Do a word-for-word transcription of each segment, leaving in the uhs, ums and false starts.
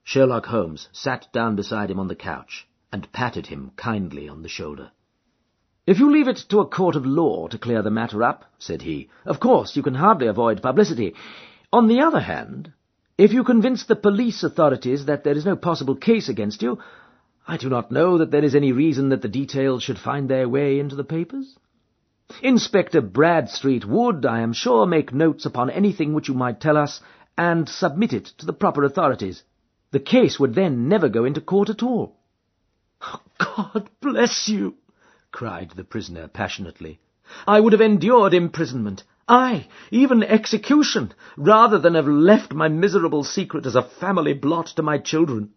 Sherlock Holmes sat down beside him on the couch and patted him kindly on the shoulder. "If you leave it to a court of law to clear the matter up," said he, "of course you can hardly avoid publicity. On the other hand, if you convince the police authorities that there is no possible case against you, I do not know that there is any reason that the details should find their way into the papers. Inspector Bradstreet would, I am sure, make notes upon anything which you might tell us, and submit it to the proper authorities. The case would then never go into court at all." "Oh, God bless you!" cried the prisoner passionately. "I would have endured imprisonment, aye, even execution, rather than have left my miserable secret as a family blot to my children."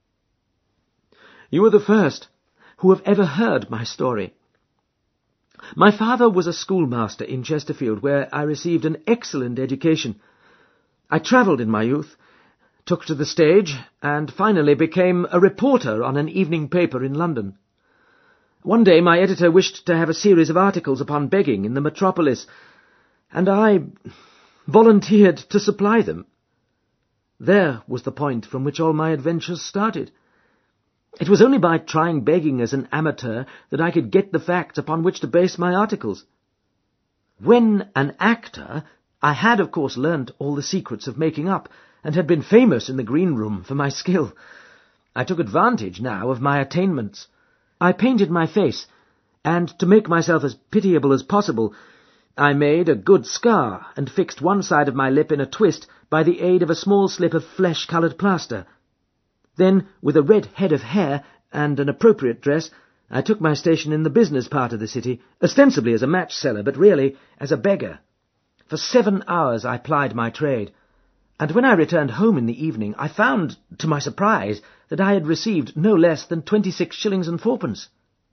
"You are the first who have ever heard my story. My father was a schoolmaster in Chesterfield, where I received an excellent education. I travelled in my youth, took to the stage, and finally became a reporter on an evening paper in London. One day my editor wished to have a series of articles upon begging in the metropolis, and I volunteered to supply them. There was the point from which all my adventures started. It was only by trying begging as an amateur that I could get the facts upon which to base my articles. When an actor, I had of course learnt all the secrets of making up, and had been famous in the green room for my skill. I took advantage now of my attainments. I painted my face, and to make myself as pitiable as possible, I made a good scar and fixed one side of my lip in a twist by the aid of a small slip of flesh-coloured plaster. Then, with a red head of hair and an appropriate dress, I took my station in the business part of the city, ostensibly as a match-seller, but really as a beggar. For seven hours I plied my trade, and when I returned home in the evening, I found, to my surprise, that I had received no less than twenty-six shillings and fourpence.